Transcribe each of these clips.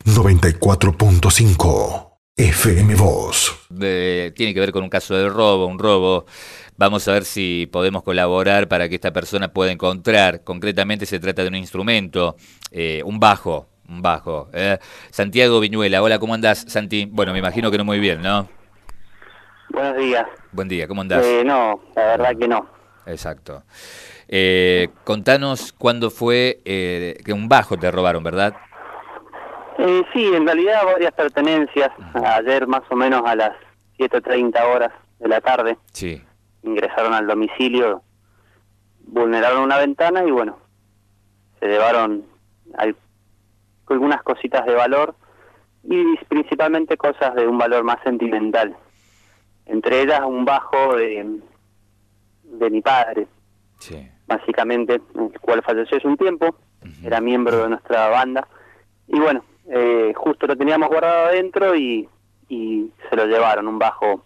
94.5 FM Voz. Tiene que ver con un caso de robo, un robo. Vamos a ver si podemos colaborar para que esta persona pueda encontrar. Concretamente se trata de un instrumento, un bajo. Santiago Viñuela, hola, ¿cómo andás, Santi? Bueno, me imagino que no muy bien, ¿no? Buenos días. Buen día, ¿cómo andás? No, la verdad que no. Exacto. Contanos cuándo fue que un bajo te robaron, ¿verdad? Sí, en realidad varias pertenencias. Ayer más o menos a las 7:30 horas de la tarde Sí. ingresaron al domicilio, vulneraron una ventana y bueno, se llevaron algunas cositas de valor y principalmente cosas de un valor más sentimental. Entre ellas un bajo de mi padre, Sí. básicamente, el cual falleció hace un tiempo, era miembro de nuestra banda, y bueno, justo lo teníamos guardado adentro y se lo llevaron, un bajo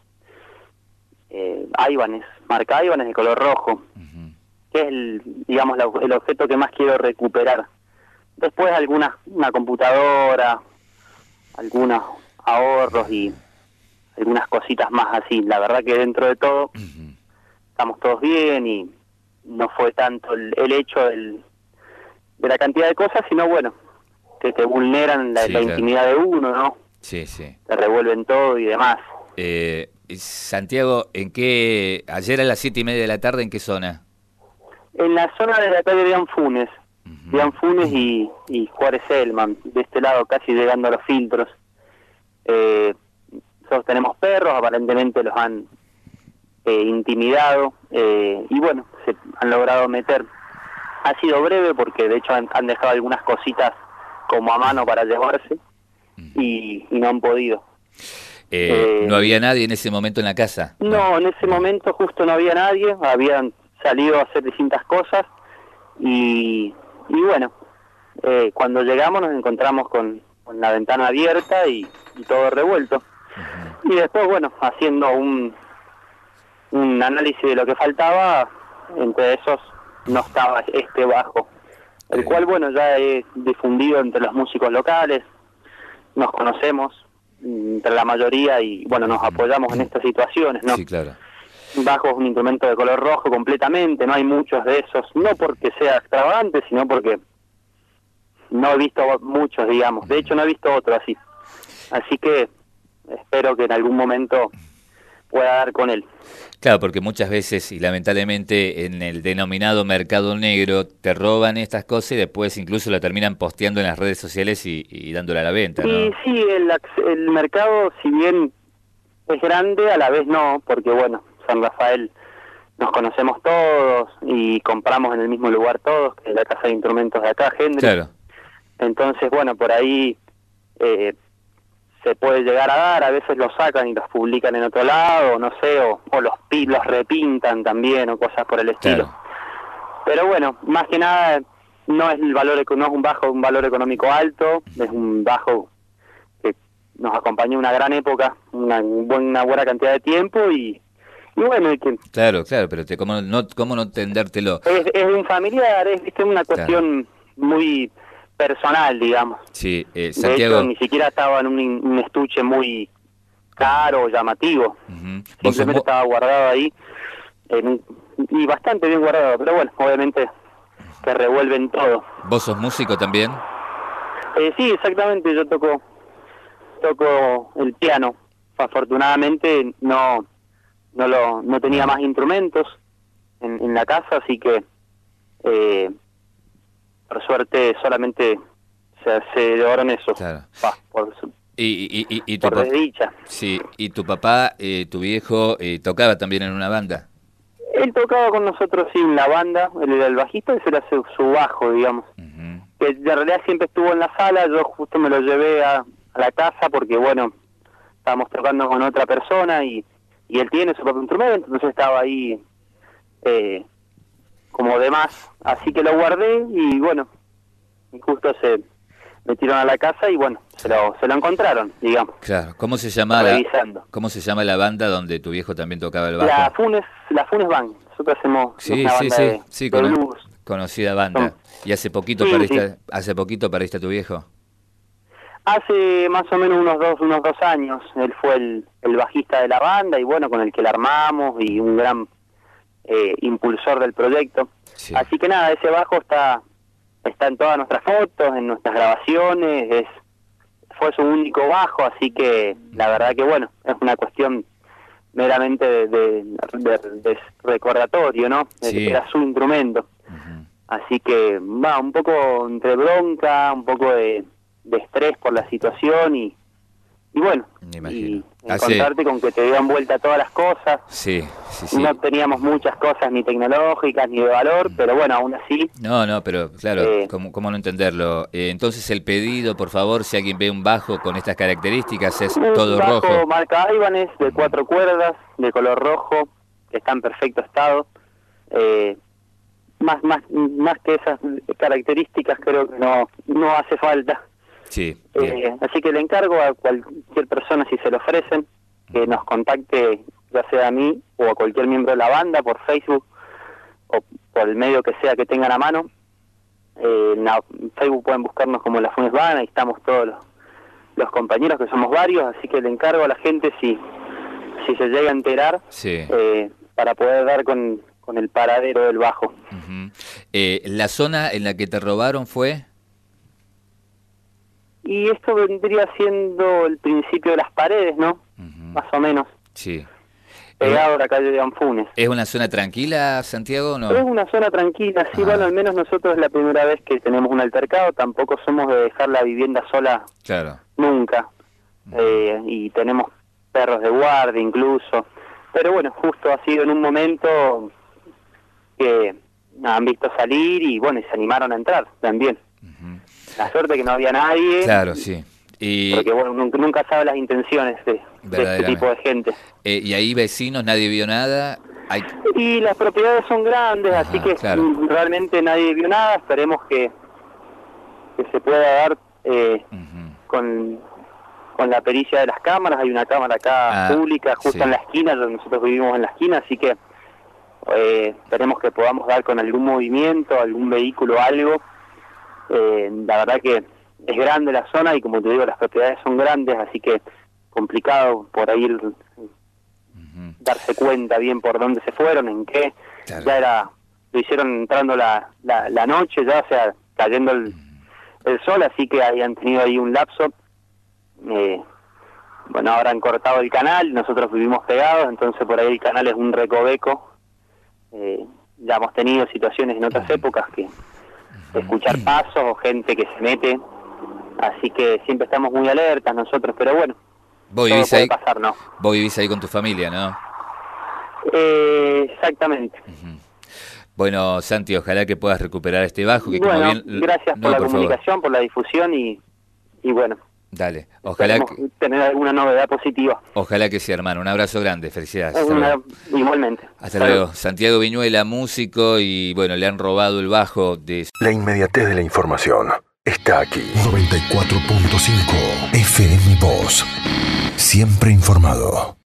Ibanez, marca Ibanez de color rojo, que es el objeto que más quiero recuperar. Después una computadora, algunos ahorros y algunas cositas más así. La verdad que dentro de todo estamos todos bien y no fue tanto el hecho de la cantidad de cosas, sino bueno, que te vulneran la claro. intimidad de uno, ¿no? Sí, sí. Te revuelven todo y demás. Santiago, ayer a las 7:30 de la tarde, ¿en qué zona? En la zona de la calle de Anfunes, y Juárez Elman, de este lado casi llegando a los filtros. Nosotros tenemos perros, aparentemente los han intimidado y bueno, se han logrado meter. Ha sido breve porque de hecho han dejado algunas cositas como a mano para llevarse y no han podido. ¿No había nadie en ese momento en la casa? No, en ese momento justo no había nadie, habían salido a hacer distintas cosas y bueno, cuando llegamos nos encontramos con la ventana abierta y todo revuelto. Y después, bueno, haciendo un análisis de lo que faltaba, entre esos no estaba este bajo, el cual, bueno, ya he difundido entre los músicos locales, nos conocemos entre la mayoría y, bueno, nos apoyamos en estas situaciones, ¿no? Sí, claro. Un bajo es un instrumento de color rojo completamente, no hay muchos de esos, no porque sea extravagante, sino porque no he visto muchos, digamos. De hecho, no he visto otro así. Así que espero que en algún momento pueda dar con él. Claro, porque muchas veces, y lamentablemente, en el denominado mercado negro, te roban estas cosas y después incluso la terminan posteando en las redes sociales y dándola a la venta, ¿no? Y sí, el mercado, si bien es grande, a la vez no, porque bueno, San Rafael nos conocemos todos y compramos en el mismo lugar todos, que es la casa de instrumentos de acá, Hendrix. Claro. Entonces, bueno, por ahí se puede llegar a dar, a veces los sacan y los publican en otro lado, no sé, o los repintan también, o cosas por el estilo. Claro. Pero bueno, más que nada, no es un bajo, un valor económico alto, es un bajo que nos acompañó una gran época, una buena cantidad de tiempo y bueno, Claro, pero ¿cómo no tendértelo? es un familiar, es una cuestión muy personal, digamos. Sí, De Santiago. hecho, ni siquiera estaba en un estuche muy caro o llamativo. Simplemente estaba guardado ahí y bastante bien guardado, pero bueno, obviamente te revuelven todo. ¿Vos sos músico también? Sí, exactamente, yo toco el piano. Afortunadamente no tenía más instrumentos en la casa, así que por suerte solamente se llevaron eso. Claro. Por desdicha. Sí, y tu papá, tu viejo, tocaba también en una banda. Él tocaba con nosotros, sí, en la banda, él era el bajista, ese era su bajo, digamos. Que de realidad siempre estuvo en la sala, yo justo me lo llevé a la casa porque, bueno, estábamos tocando con otra persona y él tiene su propio instrumento, entonces estaba ahí como de más, así que lo guardé y bueno, y justo se metieron a la casa y bueno, se lo encontraron, digamos. Claro, ¿cómo se llama la banda donde tu viejo también tocaba el bajo? La Funes Band, nosotros hacemos una banda de blues. Conocida banda. ¿Y hace poquito perdiste a tu viejo? Hace más o menos unos dos años. Él fue el bajista de la banda y bueno, con el que la armamos y un gran impulsor del proyecto. Sí. Así que nada, ese bajo está en todas nuestras fotos, en nuestras grabaciones, fue su único bajo, así que la verdad que bueno, es una cuestión meramente de recordatorio, ¿no? Sí. Era su instrumento. Ujú. Así que va un poco entre bronca, un poco de estrés por la situación y bueno, Me imagino. y encontrarte con que te dieron vuelta todas las cosas. Sí, sí, sí. No teníamos muchas cosas ni tecnológicas ni de valor, pero bueno, aún así. No, pero claro, ¿cómo no entenderlo? Entonces el pedido, por favor, si alguien ve un bajo con estas características, es Un todo bajo rojo. marca Ibanez de 4 cuerdas, de color rojo, que está en perfecto estado. Más que esas características creo que no hace falta. Sí, bien. Así que le encargo a cualquier persona, si se lo ofrecen, que nos contacte, ya sea a mí o a cualquier miembro de la banda, por Facebook o por el medio que sea que tengan a mano. En Facebook pueden buscarnos como La Funes Band, ahí estamos todos los compañeros, que somos varios, así que le encargo a la gente si se llega a enterar, Sí. para poder dar con el paradero del bajo. Ujú. ¿La zona en la que te robaron fue? Y esto vendría siendo el principio de Las Paredes, ¿no? Ujú. Más o menos, Sí. pegado a la calle de Anfunes. ¿Es una zona tranquila, Santiago, o no? Es una zona tranquila, sí, bueno, al menos nosotros es la primera vez que tenemos un altercado, tampoco somos de dejar la vivienda sola Claro. nunca, y tenemos perros de guardia incluso, pero bueno, justo ha sido en un momento que han visto salir y bueno, y se animaron a entrar también. Ujú. La suerte que no había nadie, Claro, sí. Y, porque bueno, nunca sabe las intenciones de este tipo de gente. y ahí vecinos, nadie vio nada. Hay... Y las propiedades son grandes, Ajá, así que claro. realmente nadie vio nada. Esperemos que se pueda dar Ujú. con la pericia de las cámaras. Hay una cámara acá pública justo sí. en la esquina, donde nosotros vivimos en la esquina, así que esperemos que podamos dar con algún movimiento, algún vehículo, algo. La verdad que es grande la zona y como te digo, las propiedades son grandes, así que complicado por ahí darse cuenta bien por dónde se fueron, en qué. Claro. Ya lo hicieron entrando la noche, ya, o sea, cayendo el sol, así que habían tenido ahí un lapso. Bueno, ahora han cortado el canal, nosotros vivimos pegados, entonces por ahí el canal es un recoveco. Ya hemos tenido situaciones en otras épocas que escuchar pasos o gente que se mete, así que siempre estamos muy alertas nosotros, pero bueno, Vos todo vivís puede ahí, pasar, ¿no? vos vivís ahí con tu familia, ¿no? Exactamente. Ujú. Bueno, Santi, ojalá que puedas recuperar este bajo. Que Bueno, como bien... gracias No, por la favor. comunicación, por la difusión y bueno, Dale, ojalá esperemos tener alguna novedad positiva. que sí, hermano. Un abrazo grande, felicidades. Hasta luego. Igualmente. Hasta luego. Santiago Viñuela, músico, y bueno, le han robado el bajo de... La inmediatez de la información está aquí. 94.5 FM Voz. Siempre informado.